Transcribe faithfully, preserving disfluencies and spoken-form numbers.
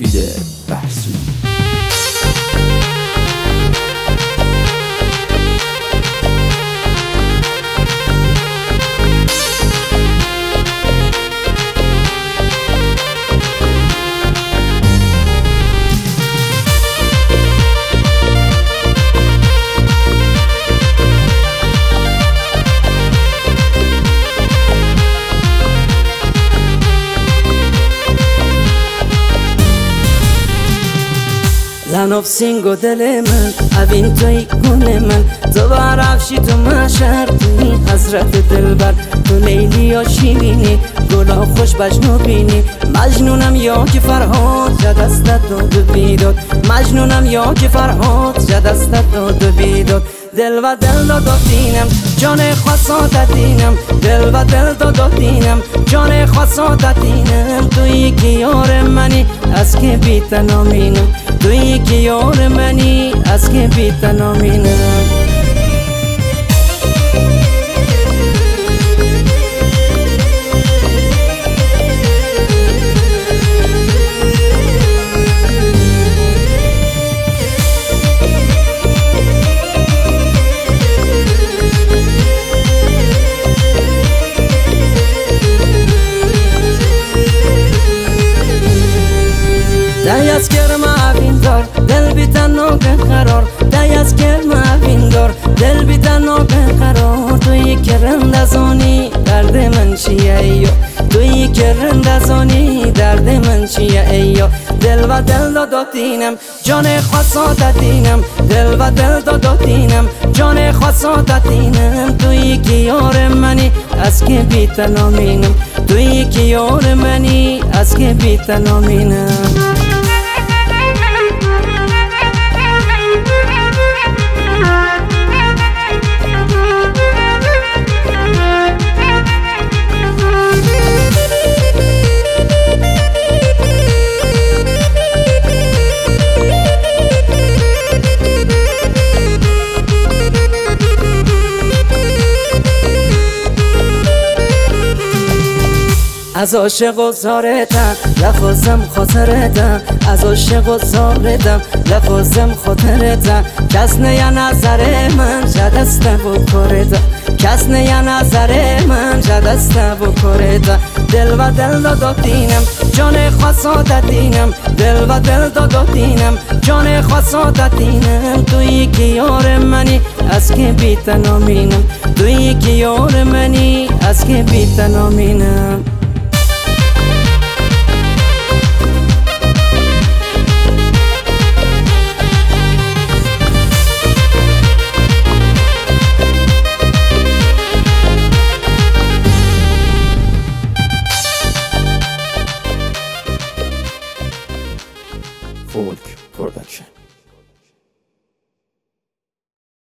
بیده بحثی. لنف سینگو دل من اوین توی گونه من تو برافشی تو محشر توی حضرت دلبر تو لیلی و شیرینی گلا خوش بجنو بینی مجنونم یا که فرهاد جا دستت داد و بیداد مجنونم یا که فرهاد جا دستت داد و بیداد دل و دل داد و دینم جان خواستات دینم دل و دل داد و دینم جان خواستات دینم توی که یار منی از که بی تنامینم توی که یار منی از که بی تنامینم دایز کرم اوین دار دل بی تنها قرار دایز کرم اوین دار دل بی تنها قرار توی کرند ازانی درد من چیه ایو توی کرند ازانی درد من چیه ایو دل و دل داد دینم جان خواستات دینم دل و دل داد دینم جان خواستات دینم توی که یار منی از که بی تنامینم توی که یار منی از که بی تنامینم از عاشق و زارتم لفظم خاطرتم از عاشق و زارتم لفظم خاطرتم کس نه یا نظر من جدسته و کارتم کس نه یا نظر من جدسته و کارتم دل و دل داد دینم جان خواستات دینم دل و دل داد دینم جان خواستات دینم توی که یار منی از که بی تنامینم توی که یار منی از که بی تنامینم Folk Production.